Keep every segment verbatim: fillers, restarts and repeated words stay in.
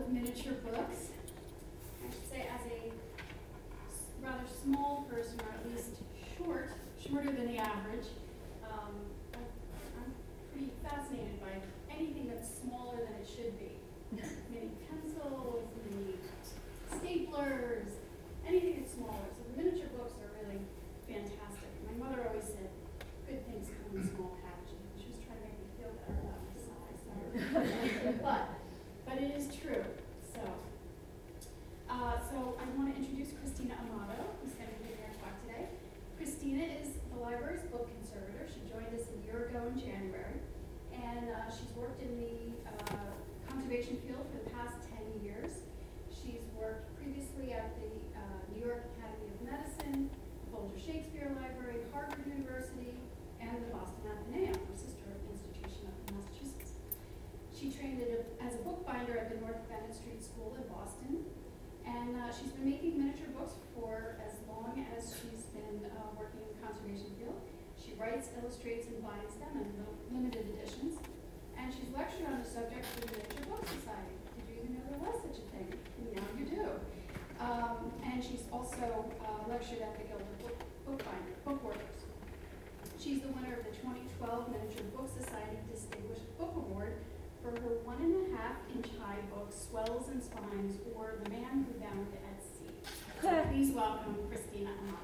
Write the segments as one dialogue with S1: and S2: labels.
S1: miniature books. I should say as a rather small person, or at least short, shorter than the average, um, I'm pretty fascinated by anything that's smaller than it should be. Mini pencils, mini staplers, anything that's smaller. So the miniature books are really fantastic. My mother always said, good things come in small packages. She was trying to make me feel better about my size. but, but it is true. So, uh, so I want to introduce Christina Amato, who's going to be giving our talk today. Christina is the library's book conservator. She joined us a year ago in January, and uh, she's worked in the uh, conservation field for the past ten years. She's worked previously at the uh, New York Academy of Medicine, Folger Shakespeare Library, Harvard University, and the Boston Athenaeum, her sister institution up in Massachusetts. She trained a, as a bookbinder at the North Bennett Street School in Boston, and uh, she's been making miniature books for as long as she's been uh, working in the conservation field. She writes, illustrates, and binds them in limited editions, and she's lectured on the subject for the Miniature Book Society. Did you even know there was such a thing? Now you do. Um, and she's also uh, lectured at the Guild of Book, Bookbinder, Bookworkers. She's the winner of the twenty twelve Miniature Book Society Distinguished Book Award for her one and a half inch high book, Swells and Spines, or The Man Who Bound at Sea. So please welcome Christina Amato.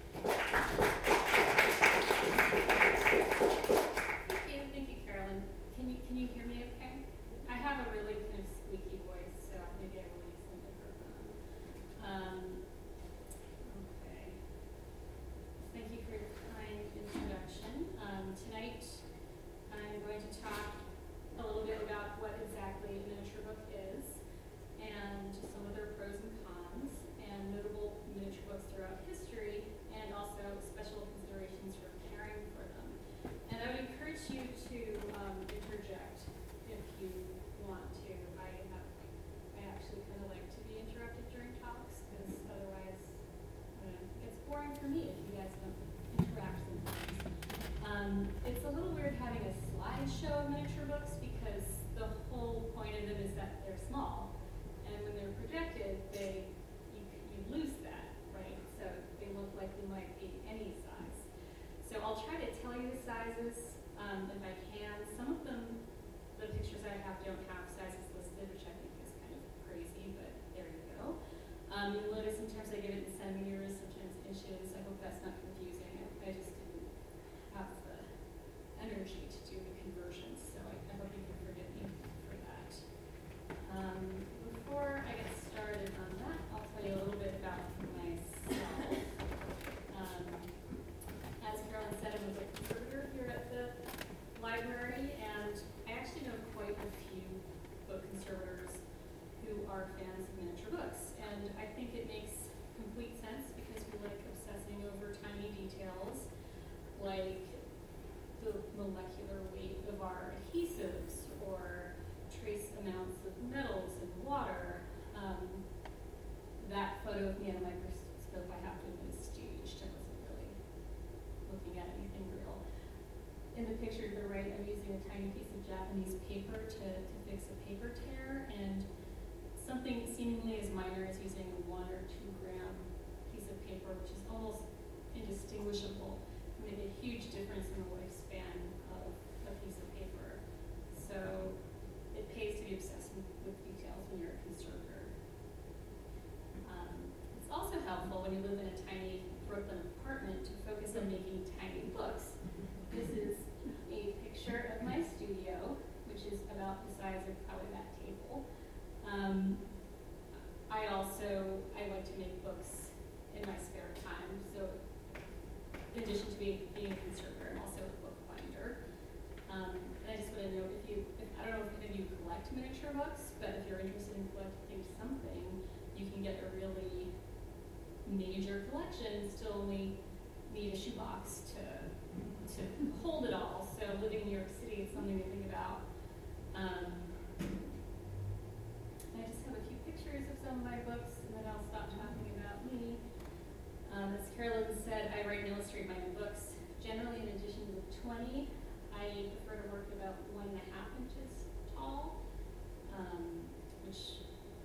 S2: Thank you, thank you, Carolyn. Can you can you hear me okay? I have a really kind of squeaky voice, so maybe I will use the microphone. Um, okay. Thank you for your kind introduction. Um, tonight, I'm going to talk a little bit about what exactly a miniature book is, and some of their pros and cons, and notable miniature books throughout history, and also special considerations for caring for them. And I would encourage you to um, interject if you want to. I have, I actually kind of like to be interrupted during talks, because otherwise I don't know, it gets boring for me if you guys don't interact sometimes. Um, it's a little weird having a slideshow of miniature books, because the whole point of them is that they're small, and when they're projected, they you, you lose that, right? So they look like they might be any size. So I'll try to tell you the sizes um, if I can. Some of them, the pictures I have don't have sizes listed, which I think is kind of crazy, but there you go. Um, you'll notice sometimes I give it in centimeters, sometimes inches. I hope that's not confusing. I, I just didn't have the energy to do the conversions, so I, I hope you can forgive me for that. Um, before I get started on that, I'll tell you a little bit about myself. Um, as Carolyn said, I'm a book conservator here at the library, and I actually know quite a few book conservators who are fans of miniature books, and I think it makes complete sense because we like obsessing over tiny details, like the molecular weight of our adhesives, or trace amounts of metals in water. Um, that photo of me at a microscope, I have to admit, is staged. I wasn't really looking at anything real. In the picture to the right, I'm using a tiny piece of Japanese paper to, to fix a paper tear, and something seemingly as minor as using a one or two gram piece of paper, which is almost indistinguishable, can make a huge difference in the lifespan of a piece of paper. So it pays to be obsessed with, with details when you're a conservator. Um, it's also helpful when you live in a tiny Brooklyn apartment to focus on making tiny books. This is a picture of my studio, which is about the size of probably that table. Um, I also, I like to make books in my spare time. So in addition to being, being a conservator, I'm also a bookbinder. Um, and I just want to note, if you, if, I don't know if any of you collect miniature books, but if you're interested in collecting something, you can get a really major collection and still only need a shoebox to to hold it all. So living in New York City is something to think about. Um, I just have a few pictures of some of my books, and then I'll stop talking about me. Um, as Carolyn said, I write and illustrate my own books. Generally, in addition to the twenty, I prefer to work about one and a half inches tall, um, which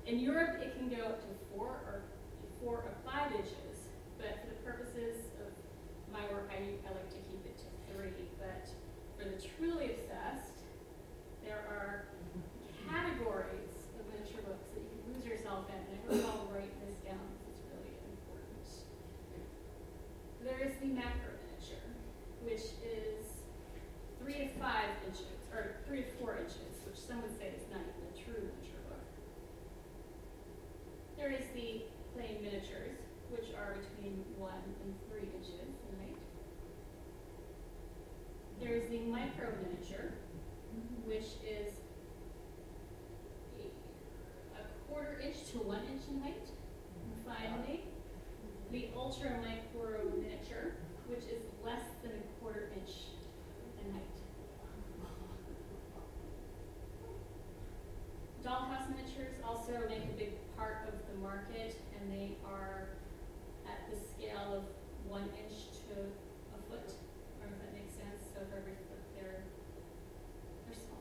S2: In Europe, it can go up to four or four or five inches, but for the purposes of my work, I, I like to keep it to three. But for the truly obsessed, there are categories of miniature books that you can lose yourself in, and I hope I'll write this down because it's really important. There is the macro miniature, which is three to five inches, or three to four inches, which some would say is not even a true miniature book. There is the plain miniatures, which are between one and three inches in height. There is the micro miniature, which is a, a quarter inch to one inch in height. And finally, the ultra micro miniature, which is less than a quarter inch in height. Dollhouse miniatures also make a big part of the market, and they are at the scale of one inch to a foot, or if that makes sense. So for every foot, they're they're small.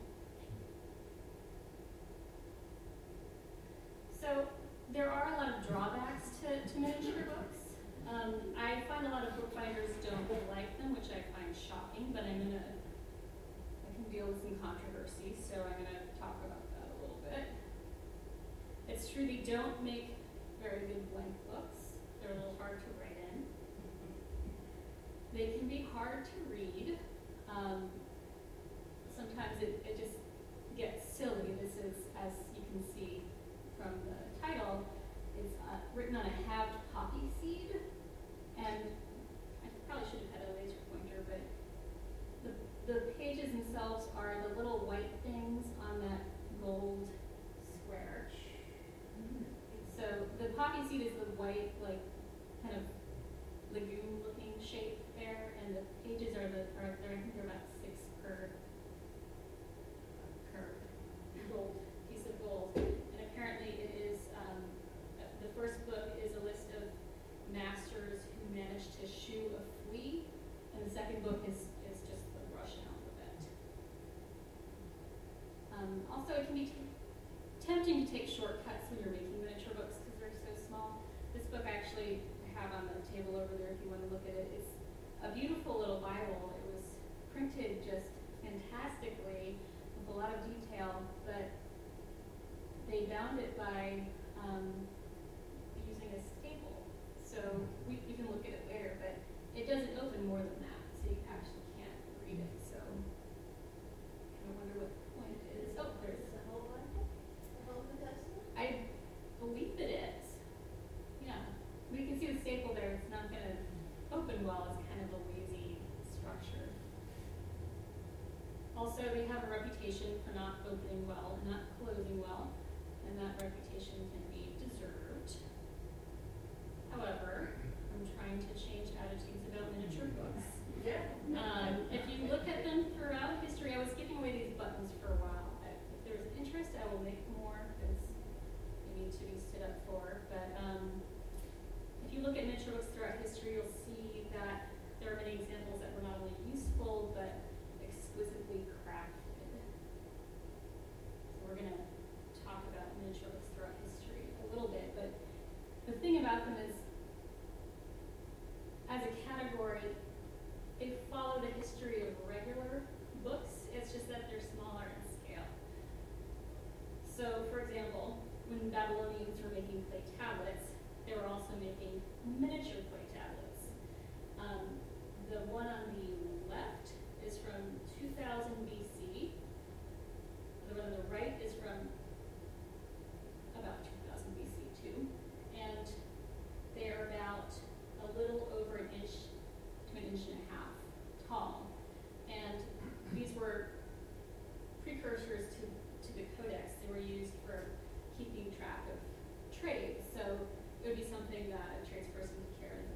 S2: So there are a lot of drawbacks to, to miniature books. Um, I find a lot of bookbinders don't like them, which I find shocking, but I'm gonna I can deal with some controversy, so I'm gonna talk about that a little bit. It's true they don't make very good blank books. They're a little hard to write in. They can be hard to read. Um, sometimes it, it just gets silly. This is, as you can see from the title, is uh, written on a halved poppy seed. And I probably should have had a laser pointer, but the, the pages themselves are the little white things on that gold square. So the poppy seed is the white, like, kind of legume-looking shape there, and the pages are the, are, they're, I think they're about six per, per gold, piece of gold. And apparently it is, um, the first book is a list of masters who managed to shoe a flea, and the second book is, is just the Russian alphabet. Um, also, it can be tempting to take shortcuts when you're making miniature books because they're so small. This book I actually have on the table over there if you want to look at it. It's a beautiful little Bible. It was printed just fantastically with a lot of detail, but they bound it by um, using a staple. So we, we can look at it later, but it doesn't open more than that, so you actually can't read it. So I wonder what the point it is. Oh, there's
S3: Is the whole Bible? The whole New Testament?
S2: I believe it is. Yeah. We can see the staple there. It's not going to open well. It's kind of a lazy structure. Also, they have a reputation for not opening well and not closing well, and that reputation can be deserved. However, I'm trying to change attitudes about miniature books.
S3: Yeah.
S2: Um, if you look at them throughout history, I was giving away these buttons for a while. I, if there's interest, I will make more because they need to be stood up for. But um, if you look at miniature books throughout history, you'll see that there are many examples that were not only useful but exquisitely crafted. So we're going to talk about miniature books throughout history a little bit, but the thing about them is, as a category, they follow the history of regular books. It's just that they're smaller in scale. So, for example, when Babylonians were making clay tablets, they were also making miniature clay tablets. Um, the one on the left is from two thousand B C. The one on the right is from about two thousand B C too. And they are about a little over an inch to an inch and a half tall. And these were precursors to, to the codex. They were used for keeping track of trade. So it would be something that a tradesperson would carry in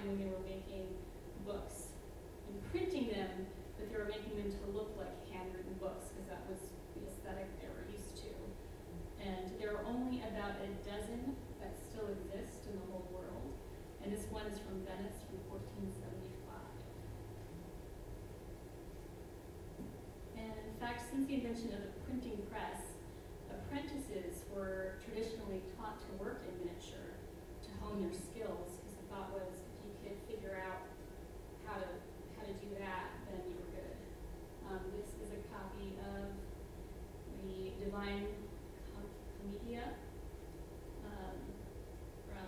S2: time when they were making books and printing them, but they were making them to look like handwritten books because that was the aesthetic they were used to. And there are only about a dozen that still exist in the whole world. And this one is from Venice from fourteen seventy-five. And in fact, since the invention of the printing press, apprentices were traditionally taught to work in miniature to hone their skills, because the thought was if you could figure out how to how to do that, then you were good. Um, this is a copy of the Divine Com- Commedia um, from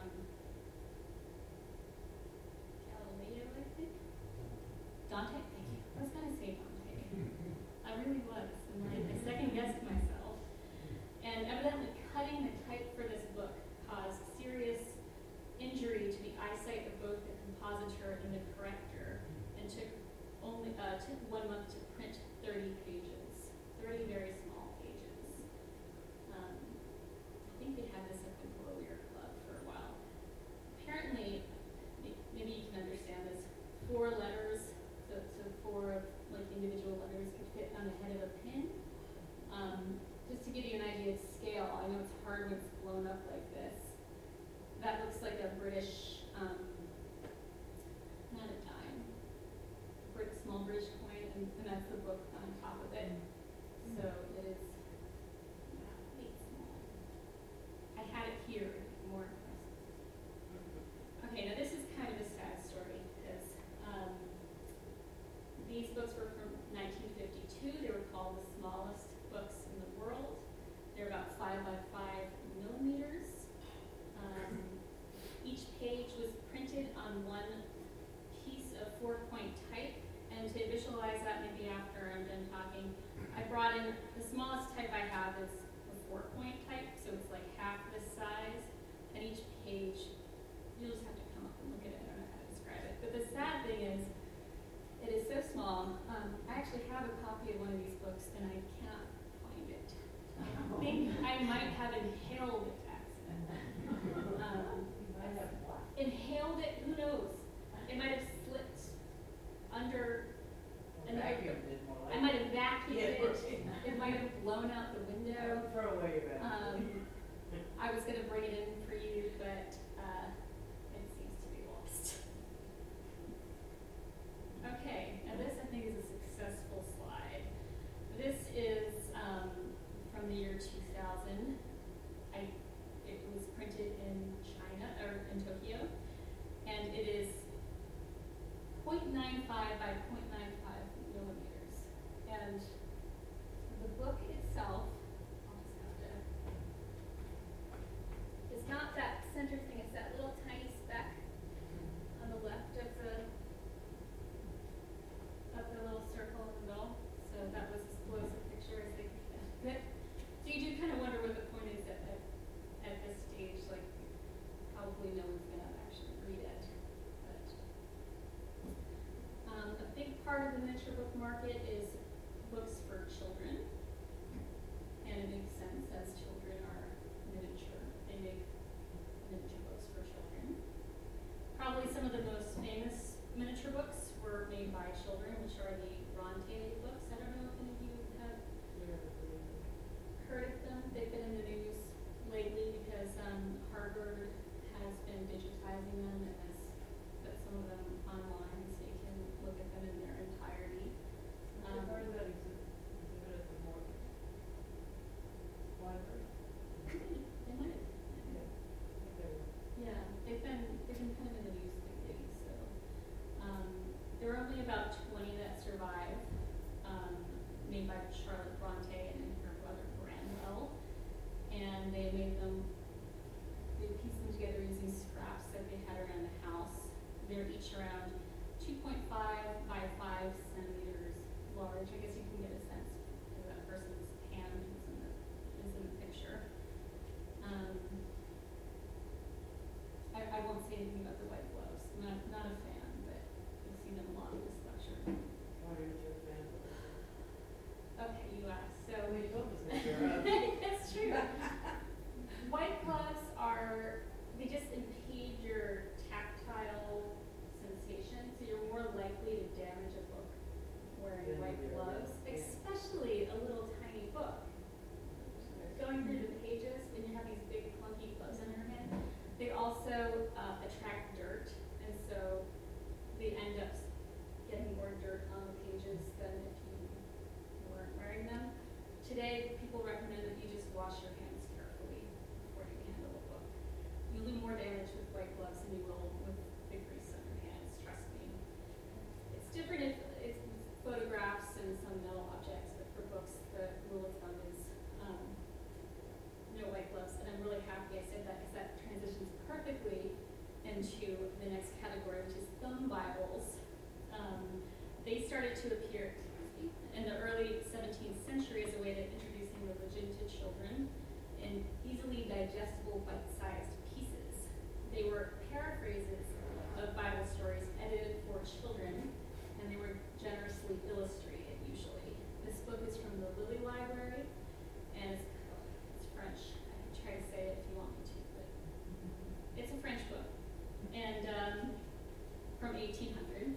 S2: Galileo, I think. Dante, thank you. I was going to say Dante. I really was, and I, I second guessed myself. And evidently, cutting the type for this book caused serious injury to the eyesight of both the compositor and the corrector, and took only uh, took one month to print thirty pages, thirty very small pages. Um, I think they had this at the Grolier Club for a while. Apparently, maybe you can understand this. Four letters, so, so four like individual letters could fit on the head of a pin. Um, just to give you an idea of scale, I know it's hard when it's blown up like this. That looks like a British, um, not a dime, Brit, small British coin, and, and that's the book on top of it. So it is yeah, quite small. I had it here, more impressive. Okay, now this is kind of a sad story, because um, these books were from nineteen fifty-two. They were called the smallest books in the world. They're about five by five millimeters. Um, each page was printed on one piece of four-point type, and to visualize that maybe after I'm done talking, I brought in, the smallest type I have is a four-point type, so it's like half this size, and each page, you'll just have to come up and look at it. I don't know how to describe it. But the sad thing is, it is so small. Um, I actually have a copy of one of these books, and I cannot find it. I think I might have inhaled it accidentally. Um, inhaled it, who knows? It might have slipped under an I might have vacuumed
S4: Yeah,
S2: it.
S4: right.
S2: It might have blown out the window.
S4: Throw away your bag.
S2: Um, I was going to bring it in for you, but uh, it seems to be lost. Okay, now this I think is a successful slide. This is um, from the year two thousand. I, it was printed in China, or in Tokyo, and it is zero point nine five by zero point nine five millimeters. And the book itself, I'll just have to, it's not that center thing, it's that little tiny speck on the left of the of the little circle in the middle. So that was as close a picture as they could get. So you do kind of wonder what the point is at, at, at this stage. Like, probably no one's going to actually read it. But um, a big part of the miniature book market is books for children. And it makes sense, as children are miniature. They make miniature books for children. Probably some of the most famous miniature books were made by children, which are the Bronte books. I don't know if any of you have heard of them. They've been in the news lately because um, Harvard has been digitizing them and has put some of them online so you can look at them in their entirety. Um,
S4: Part of that exhibit, exhibit at the Morgan Library.
S2: they might have.
S4: Yeah. I think they were.
S2: Yeah, they've been they've been kind of in the news lately. So um, there are only about twenty that survive, um, made by Charlotte Bronte and her brother Branwell, and they made them. They pieced them together using scraps that they had around the house. They're each around two point five by five centimeters large. I guess you can get a sense of that person's hand is in the is in the picture. Um, I, I won't say anything about the white gloves. I'm not, not a fan, but you'll see them a lot in this lecture.
S4: Why aren't you a fan of it?
S2: Okay, you asked. So
S4: Oh, you told us that you're
S2: that's true. White gloves are, they just impede your tactile more likely to damage a book wearing
S4: Than
S2: white
S4: the other,
S2: gloves,
S4: yeah.
S2: especially a little tiny book. Going through the pages, when you have these big clunky gloves in your hand, they also uh, attract dirt, and so they end up getting more dirt on the pages than if you weren't wearing them. Today, people recommend that you just wash your hands carefully before you handle a book. You do more damage with white gloves than you will with big grease on your hands, trust me. It's different if it's photographs and some metal objects, but for books, the rule of thumb is um, no white gloves. And I'm really happy I said that because that transitions perfectly into the next category, which is thumb Bibles. Um, they started to appear in the early seventeenth century as a way of introducing religion to children in easily digestible bite-sized pieces. They were paraphrases of Bible stories edited for children, and they were generously illustrated usually. This book is from the Lilly Library, and it's, it's French. I can try to say it if you want me to, but it's a French book. And um, from eighteen hundred.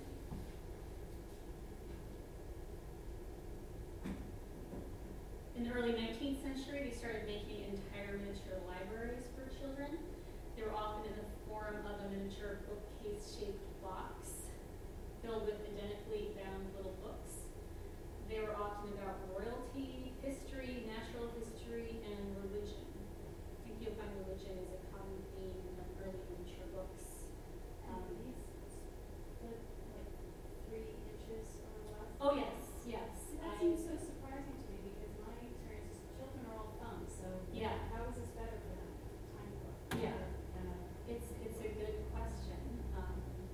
S2: In the early nineteenth century, they started making entire miniature libraries for children. They were often in the form of a miniature bookcase-shaped box filled with identically bound little books. They were often about royalty, history, natural history, and religion. I think you'll find religion is a common theme in early miniature books. Um,
S1: these split like three inches or less.
S2: oh yes, yes.
S1: That
S2: I-
S1: seems so surprising to me because my experience is children are all thumbs, so
S2: Yeah.
S1: how is this better for them? Tiny book.
S2: Yeah.
S1: Than a
S2: It's it's a good question. Um,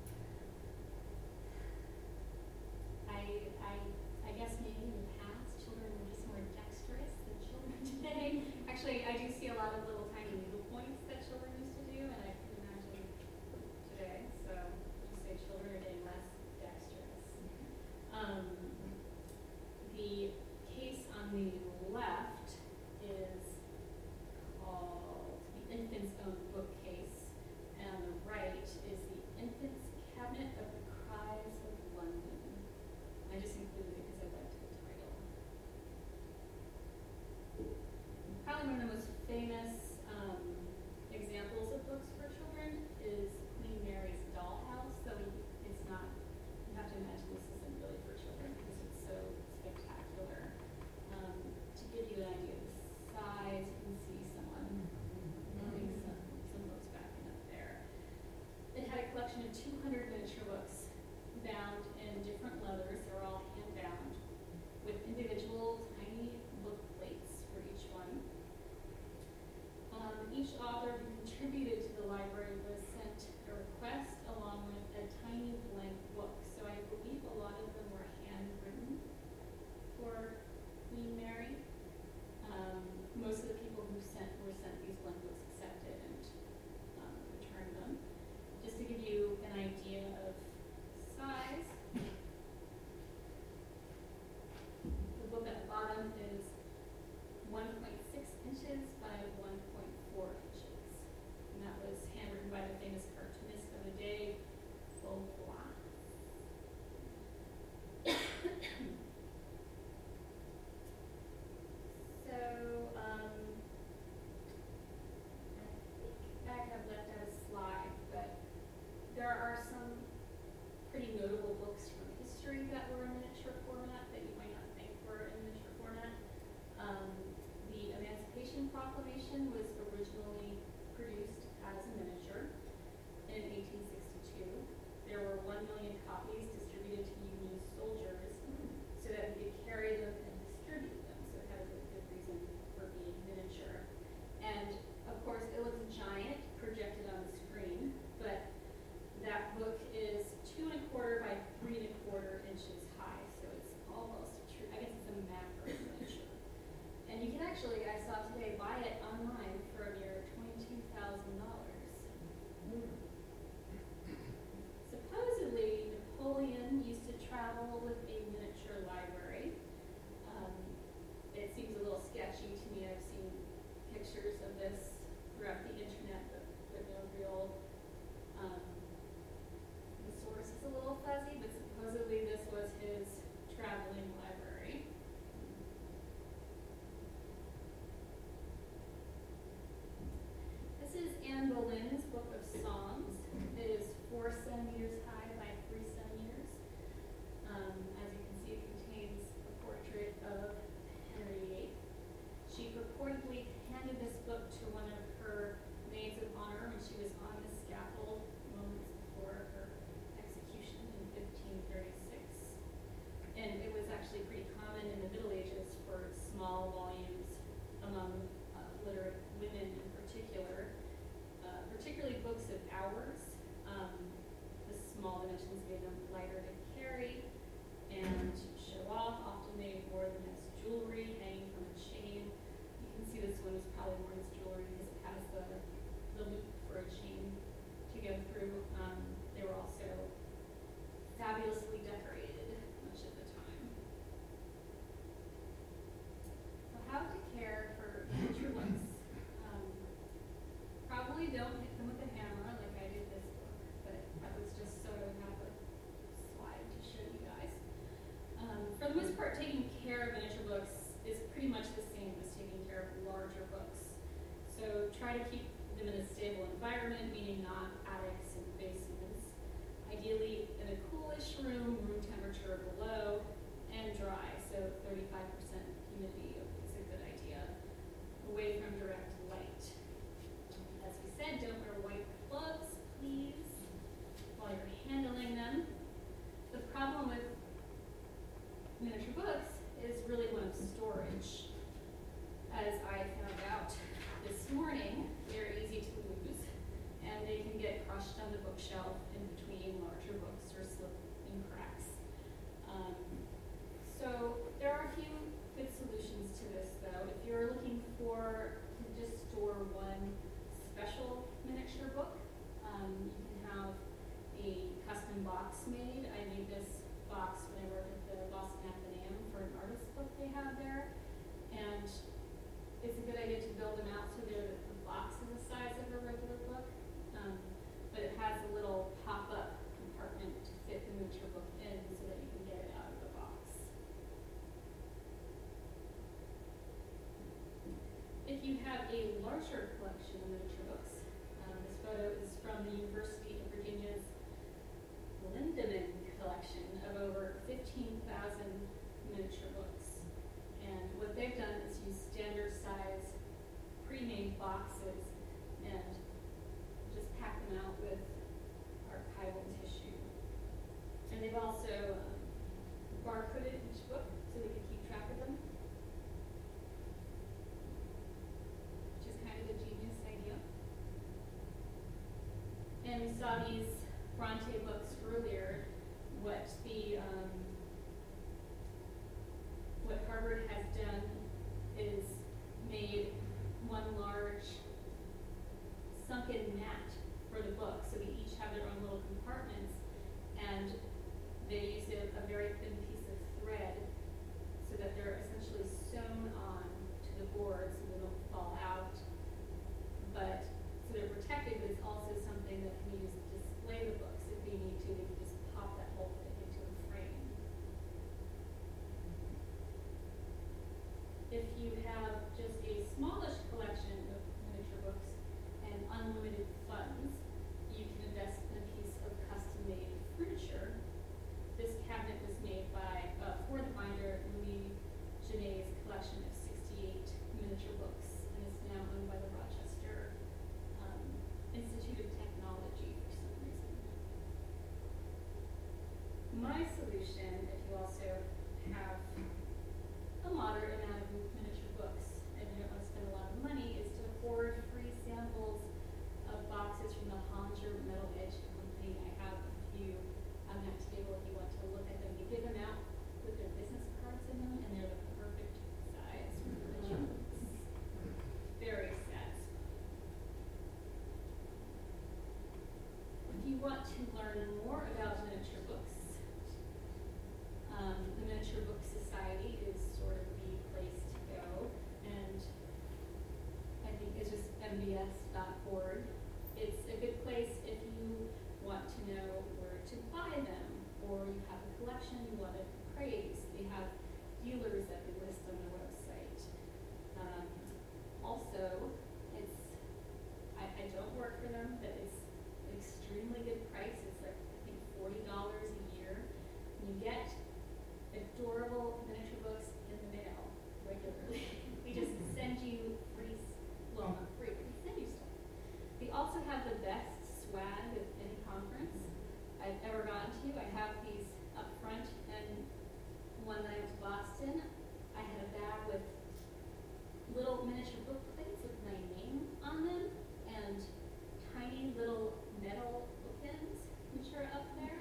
S2: I I I guess maybe in the past children were just more dexterous than children today. Actually, I do see a lot of little tiny needle points that children used to do, and I can imagine today. So I'll just say children are getting less dexterous. Um, the case on the left is called the Infant's Own Bookcase, and on the right is the Infant's Cabinet of the Cries of London. I just included it because I liked the title. Probably one of the most famous um, examples of books for children is Queen Mary's Dollhouse, though it's not, you have to imagine this isn't really for children because it's so spectacular. Um, to give you an idea of the size, you can see someone moving some, some books backing up there. It had a collection of two hundred miniature books bound in different leathers. They were all hand bound with individual tiny book plates for each one. Um, each author who contributed to the library was sent a request along with a tiny blank book. So I believe a lot of them were handwritten for Queen Mary. Um, most of the people who sent were sent these blank books accepted and um, returned them. Just to give you an idea of size, the book at the bottom is one point six inches by one point four inches. And that was handwritten by the famous cartoonist of the day, Beauvoir. So, um, I think I have left out a slide, but there are some pretty notable books from history that were in miniature format that you might not think were in miniature format. Um, the Emancipation Proclamation was originally produced as a miniature in eighteen sixty-two. There were one million copies distributed to Union soldiers so that they could carry them and distribute them. So it had a really good reason for being miniature. And of course, it looks giant projected on the screen, but that book is two and a quarter by three and a quarter inches high. So it's almost true. I guess it's a macro miniature. And you can actually, I saw today, buy it online Holly Warren's jewelry because it has the, the loop for a chain to go through. Um, they were also fabulously decorated much of the time. So how to care for miniature books. Um, probably don't hit them with a hammer like I did this book, but that was just so I would have a slide to show you guys. Um, for the most part, taking care of miniature books is pretty much the same as taking care of larger books. So try to keep them in a stable environment, meaning not attics and basements. Ideally in a coolish room, room temperature below, and dry, so thirty-five percent humidity is a good idea. Away from direct light. As we said, don't wear white gloves, please, while you're handling them. The problem with miniature books is really one of storage. As I found out this morning, they're easy to lose, and they can get crushed on the bookshelf in between larger books or slip in cracks. Um, so there are a few good solutions to this, though. If you're looking for to just store one special miniature book, um, you can have a custom box made. I made this box when I worked at the Boston Athenaeum for an artist book they have there, and it's a good idea to build them out so they're the box is the size of a regular book, um, but it has a little pop-up compartment to fit the miniature book in so that you can get it out of the box. If you have a larger collection of miniature books, um, this photo is from the University of Virginia's Lindemann collection of over fifteen thousand miniature books. And what they've done is use standard size pre-made boxes and just pack them out with archival tissue. And they've also um, barcoded each book so they can keep track of them, which is kind of a genius idea. And we saw these Bronte books earlier. What the um, what Harvard has done is made one large sunken mat for the book, so they each have their own little compartments, and they use a, a very thin piece of thread so that they're essentially sewn on to the board so they don't fall out. But so they're protected, but it's also something that can be used to display the books if they need to. They can just pop that whole thing into a frame. If you have just a smallish collection of miniature books and unlimited funds, you can invest in a piece of custom-made furniture. This cabinet was made by, uh, for the binder, Louis Genet's collection of sixty-eight miniature books, and is now owned by the Rochester um, Institute of Technology for some reason. My solution, if you also have a moderate amount of miniature books and you don't want to spend a lot of money, is to hoard free samples of boxes from the Hollinger Metal Edge Company. I have a few on that table if you want to look at them. They give them out with their business cards in them, and they're the perfect size for miniature books. Very satisfying. If you want to learn more about miniature books, Um, the Miniature Book Society is sort of the place to go, and I think it's just M B S dot org. It's a good place if you want to know where to buy them, or you have a collection you want to praise. They have dealers that they list on their website. Um, also, it's I, I don't work for them, but it's an extremely good price. It's like I think forty dollars a year. And you get adorable miniature books in the mail regularly. We just send you free, well not free, we send you stuff. We also have the best swag of any conference I've ever gone to. I have these up front, and one that I went to Boston, I had a bag with little miniature book plates with my name on them, and tiny little metal bookends, which are up there.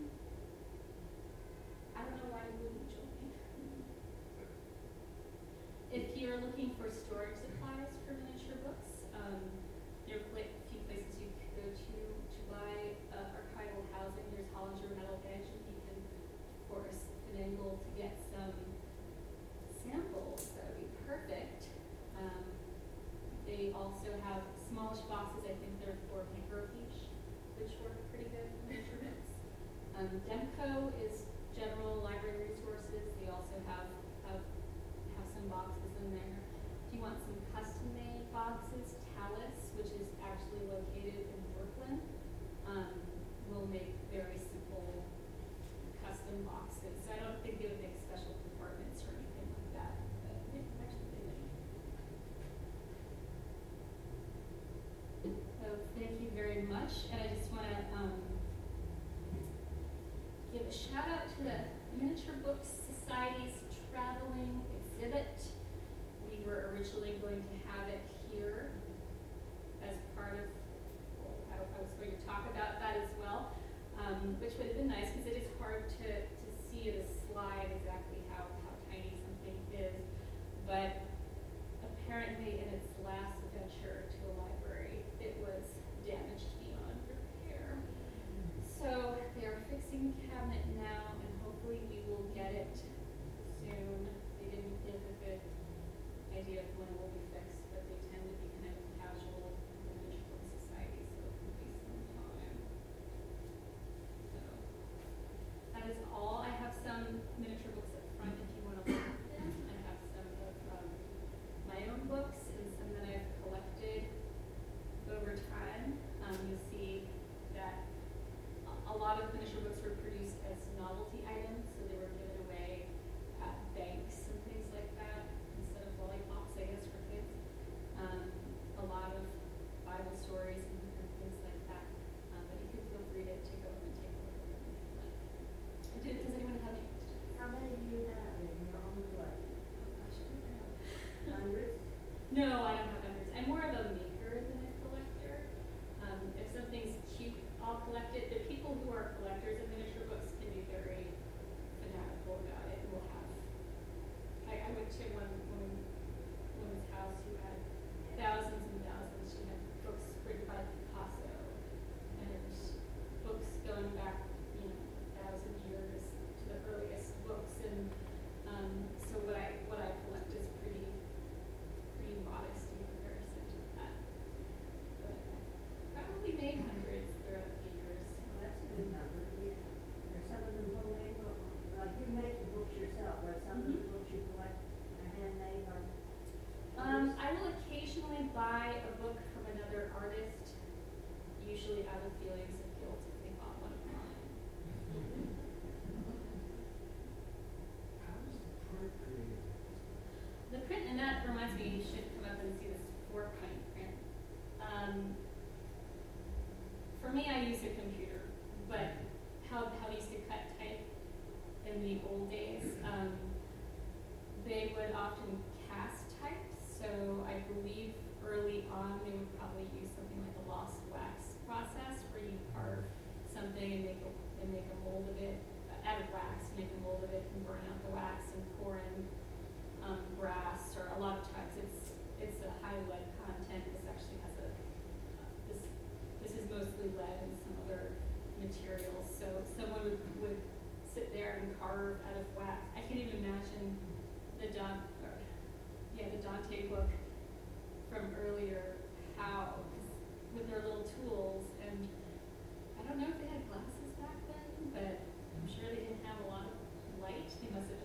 S2: I don't know why you wouldn't join me. If you're looking for storage supplies for miniature books. Um, there are pla- a few places you could go to to buy uh, archival housing. There's Hollinger Metal Edge, and you can, of course, finagle to get some samples. That would be perfect. Um, they also have smallish boxes. I think they're for microfiche, which work pretty good for measurements. Um, Demco is general library resources. They also have, have have some boxes in there. If you want some custom-made boxes, Talus, which is actually located in Brooklyn, um, will make very simple custom boxes. So I don't think they would make special compartments or anything like that, but they actually they make. So thank you very much, and I just want to um, give a shout out to the Miniature Books Society's traveling exhibit. We were originally going to have it here as part of, well, I, I was going to talk about that as well, um, which would have been nice because it is hard to, to see at a slide exactly how, how tiny something is. But apparently in its last venture to a library, it was damaged beyond repair. So they are fixing the cabinet now, and hopefully we will get it soon. They didn't give a good idea of when it will be fixed, but they tend to be kind of casual in the Miniature Book Society, so it will be some time. So that is all. I have some miniature books up front if you want to look at them. I have some of um, my own books and some that I've collected over time. Um, you'll see that a lot of miniature books were produced as novelty items, so they were given away at banks and things like that instead of lollipops, I guess, for kids. Um, a lot of Bible stories and, and things like that. Um, but you can feel free to take over and take a look at them if you like. Did, does anyone have any questions?
S3: How many do you have in your own collection?
S2: Oh, gosh, I don't know.
S3: Hundreds?
S2: No, I don't have hundreds. I'm more of a maker than a collector. Um, if something's cute, I'll collect it. The people who are collectors of miniature books can be very fanatical about it and will have. I, I went to one woman, woman's house who had thousands and thousands. She had books written by Picasso and books going back, you know, a thousand years to the earliest books. And um, so what I what I collect is pretty pretty modest in comparison to that. But I probably made hundreds throughout the years.
S3: Well, that's a good number, yeah. Are some of them homemade, or, like you make the books yourself, or some of the
S2: Mhm.
S3: books you collect are handmade, or?
S2: Um, I will occasionally buy a book from another artist, usually out of feelings of guilt if they bought one of mine.
S5: How is the print created?
S2: The print, and that reminds me, you should come up and see this four print print. Um, for me, I use a computer, but how, how they used to cut type in the old days, um, they would often cast type. So I believe early on they would probably use something like a lost wax process, where you carve something and make a, and make a mold of it uh, out of wax, make a mold of it and burn out the wax and pour in um, brass. Or a lot of times it's it's a high lead content. This actually has a uh, this this is mostly lead and some other materials. So someone would would sit there and carve out of wax. I can't even imagine the Don, or, yeah, the Dante book from earlier, how, with their little tools, and I don't know if they had glasses back then, but I'm sure they didn't have a lot of light. They must have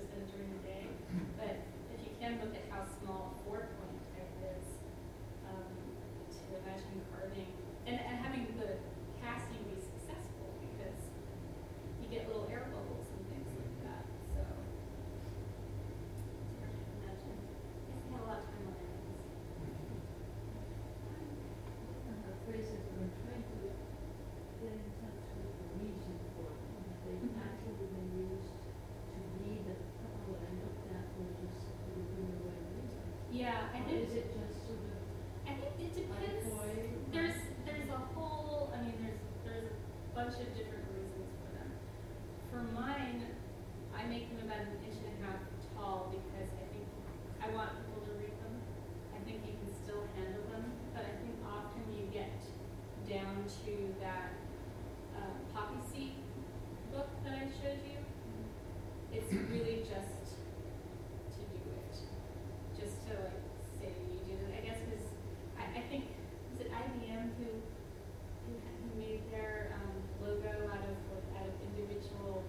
S2: that uh, poppy seed book that I showed you. It's really just to do it, just to like say you did it. I guess because I, I think was it I B M who who, who made their um, logo out of like, out of individual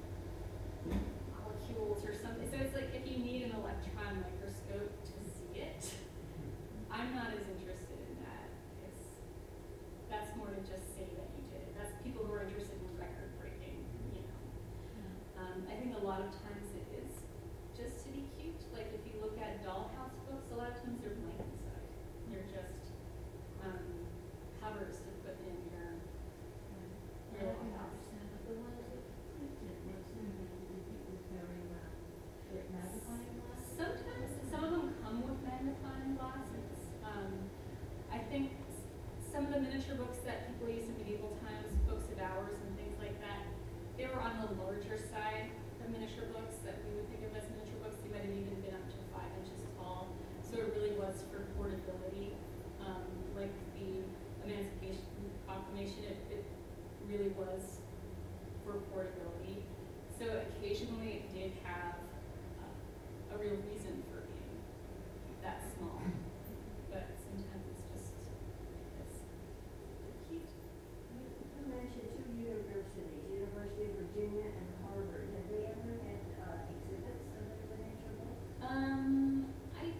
S2: molecules or something. So it's like if you need an electron microscope to see it, I'm not as interested in that. It's that's more to just say that you did it. That's people who are interested in record breaking, you know. Um, I think a lot of times it is just to be cute. Like if you look at dollhouse books, a lot of times they're blank inside. They're just um, covers to put in your your dollhouse.
S3: The ones that printed, what's in them, did it was very well. With magnifying glass?
S2: Sometimes some of them come with magnifying glasses. Um, I think s- some of the miniature books that people used in medieval times, books of hours and things like that, they were on the larger side of miniature books that we would think of as miniature books. They might have even been up to five inches tall. So it really was for portability. Um, like the Emancipation Proclamation, it, it really was for portability. So occasionally it did have uh, a real reason for being that small. But sometimes it's just, it's cute.
S3: You mentioned two universities, University of Virginia and Harvard. Have they ever had uh, exhibits of their miniature books?
S2: Um, I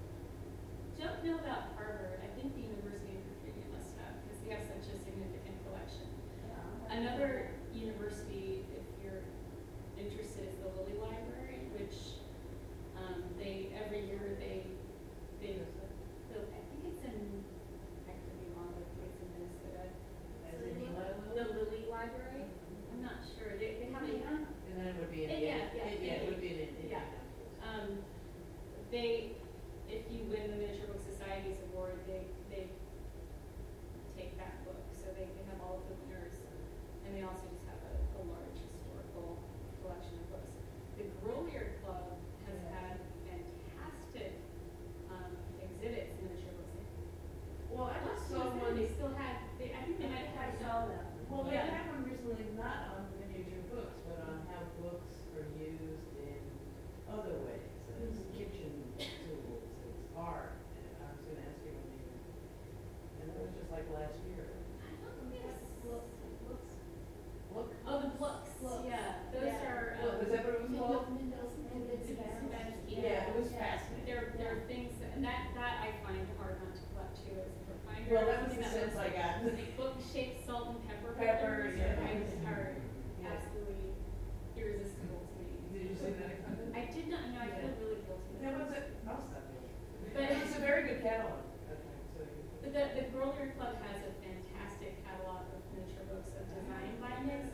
S2: don't know about Harvard. I think the University of Virginia must have, because they have such a significant collection. Another university, if you're interested, is the Lilly Library, which um, they every year they they they'll- I think it's in I could be wrong, but I think it's in Minnesota.
S4: As in Eli
S2: The Lilly Library. I'm not sure. They they have a
S4: And then it would be in
S2: Yeah,
S4: Indiana.
S2: yeah,
S4: It-
S2: yeah.
S4: Yeah, it would be in
S2: Yeah.
S4: Indianapolis.
S2: Um, they, if you win the Miniature Book Society's award, they, they take that book. So they, they have all of the winners, and they also just have a, a large historical collection of books. The Grolier Club has had fantastic um, exhibits in miniature books.
S4: Well, I
S2: Not
S4: just
S2: so
S4: saw
S2: much,
S4: one,
S2: they still had, they, I think they might have
S3: I
S2: had
S3: saw that.
S4: well, they
S2: Yeah.
S4: had one recently, not on miniature books, but on how books are used in other ways. As
S2: Mhm.
S4: kitchen tools, as art, and I was gonna ask you when you, and that was just like last year.
S2: I don't think it's-
S4: Look,
S2: Oh, the books,
S1: Books.
S2: yeah, those
S1: Yeah.
S2: are.
S4: Look,
S2: um,
S4: is that what it was called?
S2: Yeah,
S4: it was
S1: Yeah.
S4: fascinating.
S2: There, there are things, that- and that, that I find hard not to collect too, as a bookbinder.
S4: Well, that was the
S2: Something
S4: sense I got.
S2: Like book-shaped salt and pepper
S4: Pepper,
S2: holders
S4: yeah.
S2: are, are
S4: Yeah.
S2: absolutely irresistible to me.
S4: Did you see that?
S2: I did not, know. I feel really guilty.
S4: That was it, I'll stop you.
S2: But-
S4: It was a very good catalog, I think, so you.
S2: But the, the Grolier Club has a fantastic catalog of miniature books of design bindings.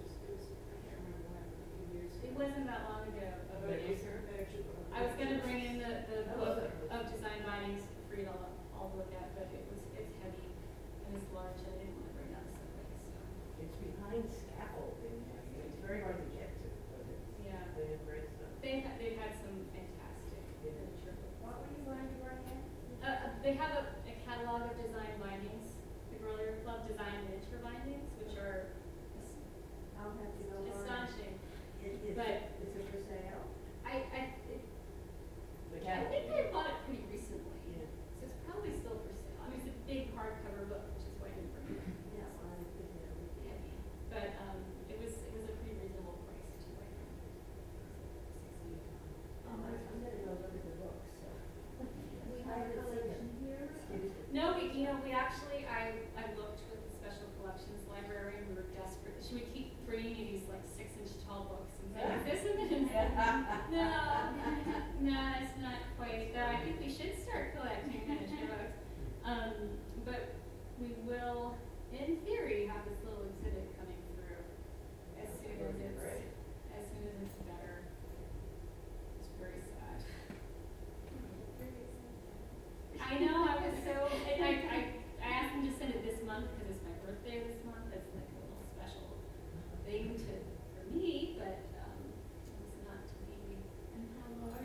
S2: It wasn't that long ago.
S4: How about you, sir?
S2: I was gonna bring in the, the
S4: I
S2: book
S4: love that.
S2: of design bindings for you to all, all look at, but it was, it's heavy and it's large and I didn't wanna bring that subway, so,
S4: It's behind scaffolding, I mean, it's very hard to get to, but it's,
S2: yeah.
S4: they have great stuff.
S2: They've, they've had some fantastic
S4: Yeah.
S2: miniature books.
S3: What were you going to bring in?
S2: Uh, uh, they have a, a catalog of design bindings, the Grolier Club design miniature bindings, which are as-
S3: I'll have to go on.
S2: astonishing.
S3: Is, is,
S2: but-
S3: is it for sale?
S2: I, I, it,
S4: The
S2: I
S4: catalog.
S2: think I bought it pretty recently,
S4: Yeah.
S2: so it's probably still for sale. I mean, it's a big hardcover book, which is why I didn't bring it.
S3: Yeah, well, I think that would be.
S2: Heavy, but, um, it was, it was a pretty reasonable price too, I think. Sixty.
S3: Oh, I'm I'm gonna go look at the books, so.
S1: We
S3: I
S1: have a
S3: haven't seen
S1: collection
S3: it.
S1: here.
S3: Excuse me.
S2: No, we, you know, we actually, I, I looked with the special collections library, and we were desperate, she would keep bringing me these like six inch tall books, and say, is this in the, no, no, it's not quite, though I think we should start collecting miniature books. Um, but we will, in theory, have this little exhibit coming through as soon as it's,
S4: Right.
S2: as soon as it's better. It's very sad. I know, I was so, I, I, I I asked him to send it this month because it's my birthday this month. It's like a little special thing to, for me, but, um, it's not to be.
S1: And how long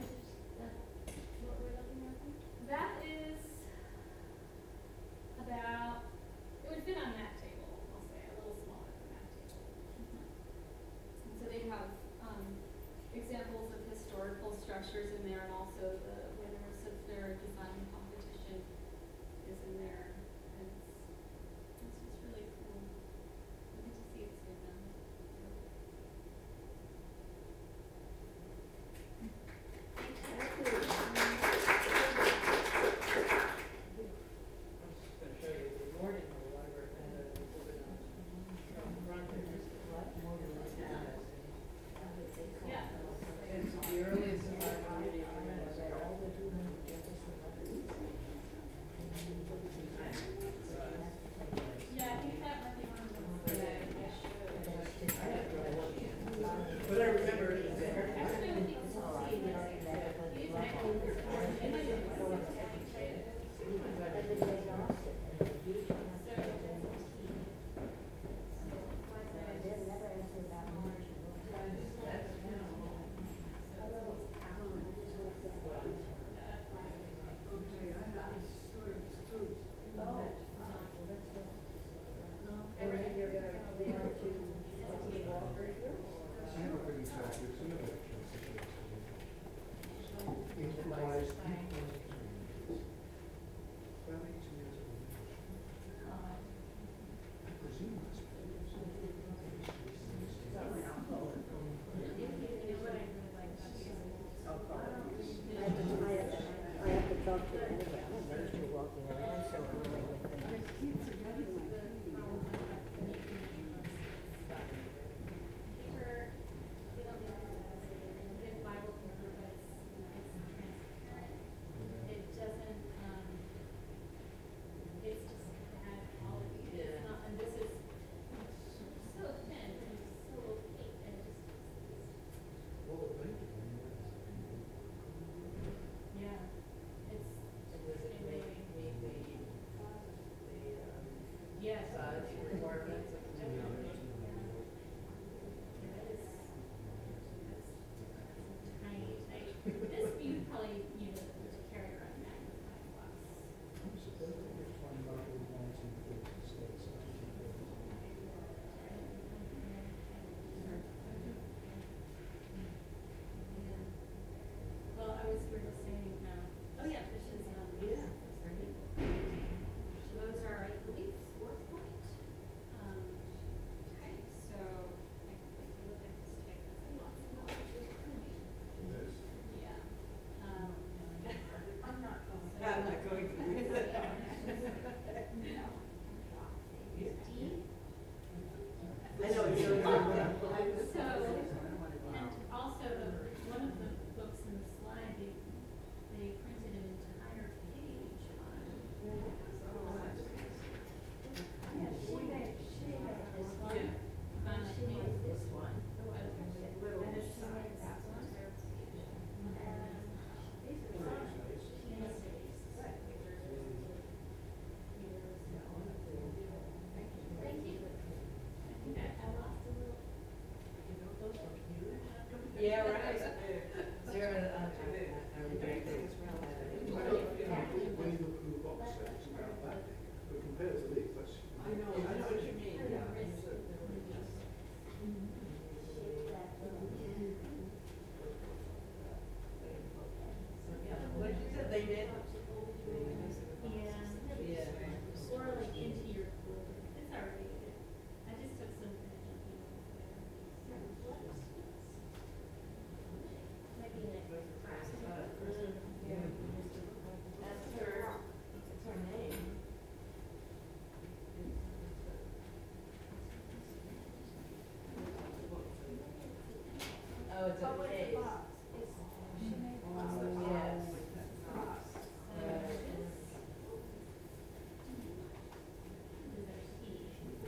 S4: Oh, it's a
S3: Oh, it's
S4: case.
S3: a box. It's, she made a box.
S4: Oh, yes.
S3: Box.
S2: So this is a key.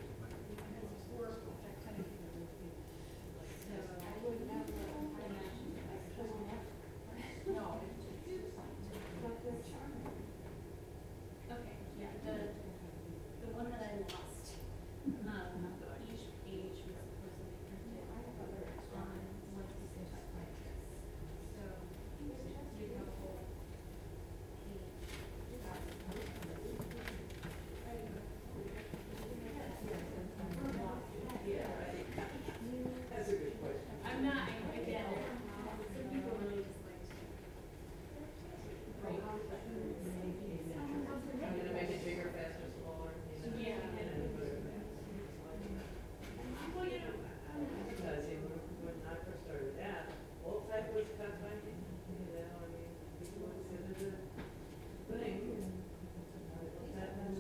S2: So I would never imagine that. No.
S3: But they're charming.
S2: Okay, yeah, the, the one that I lost, um, each page was supposed to be printed on one piece of type like this. So you have a whole
S4: Yeah, right. That's a good question.
S2: I'm not, I- again, some people really just like to write.
S4: I'm gonna make it bigger, faster, smaller, you know.
S2: Yeah.
S4: And then put it back. Well, you know, because even when I first started out, old type was cut by hand, you know, I mean, people would sit at the thing. That was,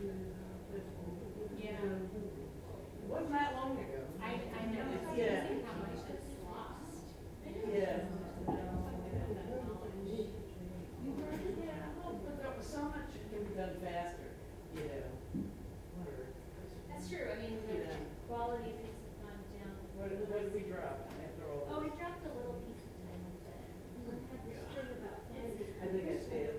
S2: Yeah.
S4: it wasn't that long ago.
S2: I, I know, it's
S4: Yeah.
S2: amazing how much is lost.
S4: Yeah.
S2: Knowledge.
S4: Yeah, well, but there was so much that can be done faster, you know. Whatever.
S2: That's true, I mean, the
S4: Yeah.
S2: quality of things have gone down.
S4: What, what did we drop after all?
S2: Oh, we dropped a little piece of time with it.
S3: We had this string about candy.
S4: I think I did.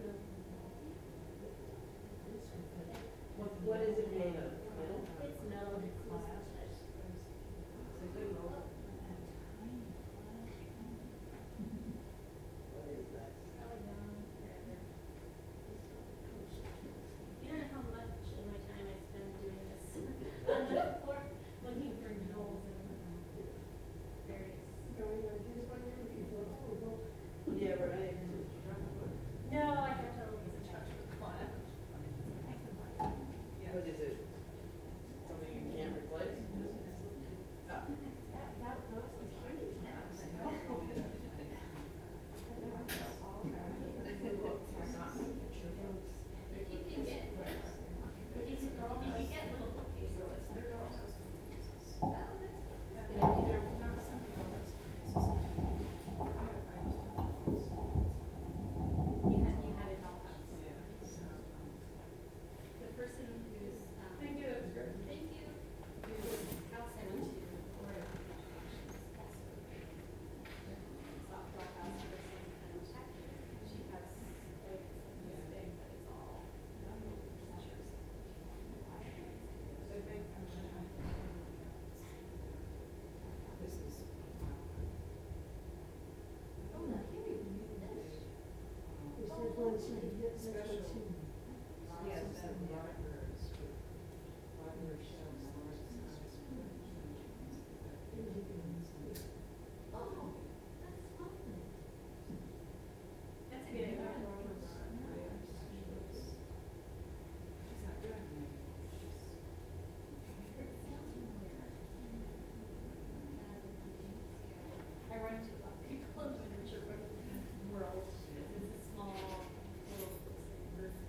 S4: What, what is it made of? Metal?
S2: It's metal, it's glass.
S4: It's a good roll. What is that?
S2: Probably gone forever. You don't know how much of my time I spend doing this on the floor, looking for jewels and various.
S4: Yeah, right.
S2: No, I have to look at the chocolate glass.
S4: What is it? Something you can't replace? Ah.
S3: That, that, those was huge.
S2: If you can get, if you can get little bookcases, they're all. You had, you had it all up. The person who's, um.
S4: Thank you, that's great.
S2: Thank you. Whose house I went to, Florida, softball house person, and she has, like, this big, but it's all pictures.
S4: I think, this is.
S3: Oh, no, here you can use this. This is one, two, this is one, two.
S4: Yes, that one.
S3: Oh, that's lovely.
S2: That's a good idea. I run into a lot of people in the miniature world, because it's a small, little roof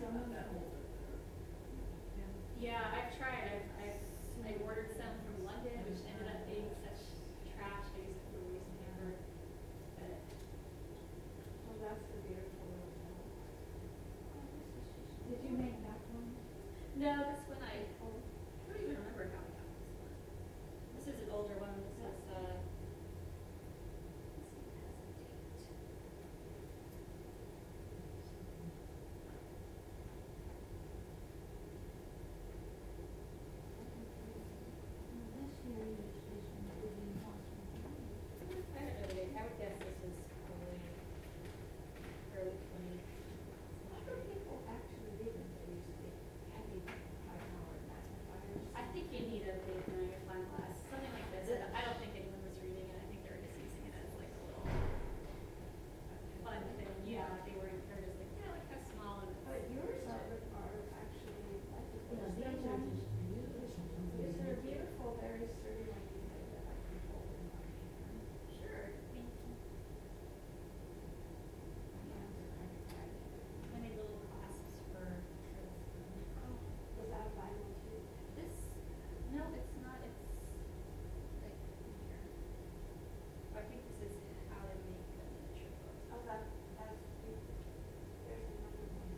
S4: about that older.
S2: Yeah, I've tried, I've, I've, I ordered some from London, which ended up being such trash, I used it for newspaper, but.
S3: Well, that's the beautiful little town.
S1: Did you make that one?
S2: No, this one I, I don't even remember how I got this one. This is an older one, this is, uh, this one has a date.
S1: This year, your station will be in hospital.
S2: I don't know, I would guess this is probably early twenty.
S3: How do people actually live in these big, heavy, high-powered magnifiers?
S2: I think you need a big magnifying glass, something like this. I don't- I don't think anyone was reading it. I think they were just using it as like a little fun thing. Yeah, they were encouraged, like, yeah, look how small and.
S3: But yours are, are actually, like,
S1: Yeah,
S3: these
S1: these are just beautiful.
S3: These are beautiful, very sturdy, like you said, that I can hold in my hand.
S2: Sure, thank you.
S3: My hands are kind of tight.
S2: I made little clasps for, for this one.
S3: Was that a vinyl too?
S2: This, no, it's not, it's like here. I think this is how to make a miniature book.
S3: Oh, that, that's beautiful. There's another one.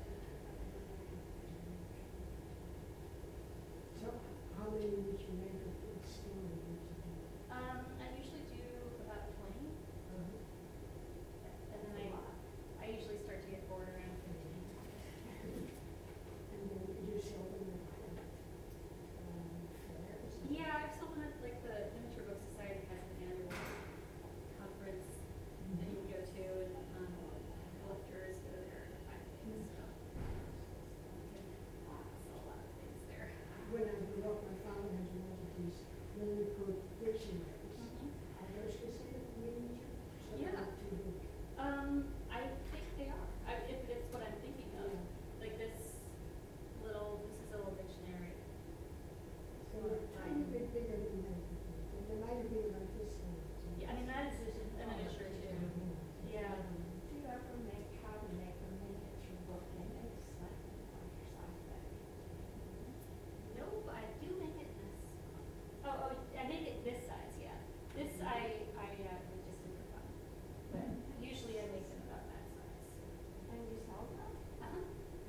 S6: So how many would you make a good story would you do?
S2: Um, I usually do about twenty,
S6: Uh,
S2: and then I, I usually start to get bored around fifteen.
S6: And then you sell them at, um, fairs?
S2: Yeah, I've sold them at, like, the Miniature Book Society has an annual conference that you can go to, and, um, collectors go there to find things, so. You can sell a lot of things there.
S6: When I grew up, my father had one of these really good dictionaries.
S2: Mhm.
S6: Are those considered miniature? So they're
S2: Yeah.
S6: not too big.
S2: Um, I think they are, I, if it's what I'm thinking of, like this little, this is a little dictionary.
S6: So they're a tiny bit bigger than that, and they might have been like this one. too.
S2: Yeah, I mean, that is a miniature too. Yeah.
S3: Do you ever make, how to make a miniature book? They make slightly larger size better.
S2: No, I do make it this. Oh, oh, I make it this size, yeah. This I, I, uh, would just do for fun. But usually I make them about that size.
S3: And you sell them?
S2: Uh-huh.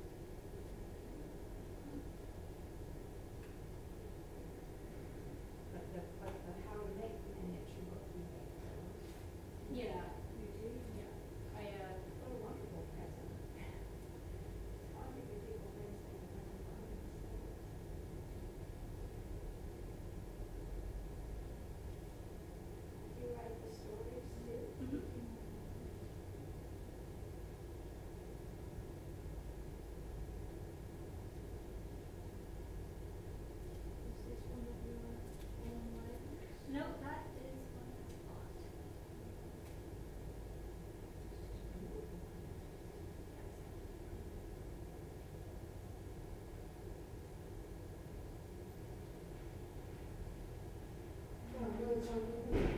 S3: But the, but the how to make the miniature book, you make those.
S2: Yeah,
S3: You do?
S2: yeah. I, uh,
S3: What a wonderful present. It's hard to give people things they can never find in the store. Do you write the stories too?
S2: mhm.
S3: Is this one of your own writers?
S2: No, that is one I bought.
S6: Well, no, it's on the